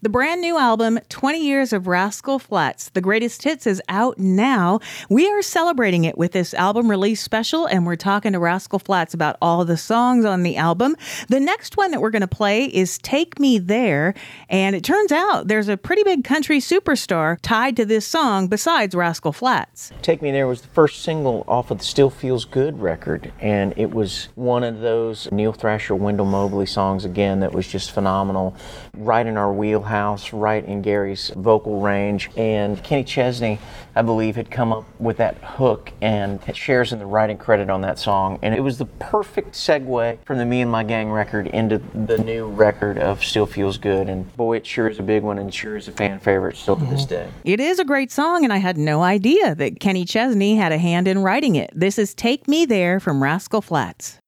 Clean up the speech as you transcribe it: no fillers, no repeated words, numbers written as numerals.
The brand new album, 20 Years of Rascal Flatts, The Greatest Hits, is out now. We are celebrating it with this album release special, and we're talking to Rascal Flatts about all the songs on the album. The next one that we're going to play is Take Me There, and it turns out there's a pretty big country superstar tied to this song besides Rascal Flatts. Take Me There was the first single off of the Still Feels Good record, and it was one of those Neil Thrasher, Wendell Mobley songs again that was just phenomenal, right in our wheelhouse. Right in Gary's vocal range, and Kenny Chesney, I believe, had come up with that hook and shares in the writing credit on that song, and it was the perfect segue from the Me and My Gang record into the new record of Still Feels Good, and boy, it sure is a big one and sure is a fan favorite still to this day. It is a great song, and I had no idea that Kenny Chesney had a hand in writing it. This is Take Me There from Rascal Flatts.